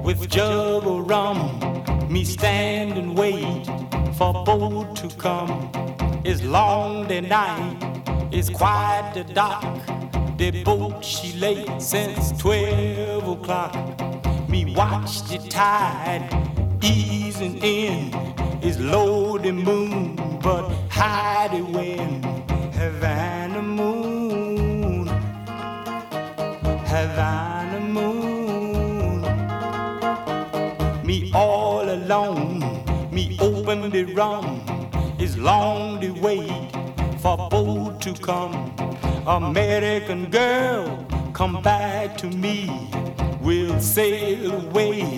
with jug of rum. Me stand and wait for boat to come. It's long the night, it's quiet the dark. The boat she late since 12 o'clock. Me watch the tide easing in. It's low the moon, but high the wind. Havana moon, Havana moon. Me all alone, me open the rum. It's long the wait for boat to come. American girl, come back to me. We'll sail away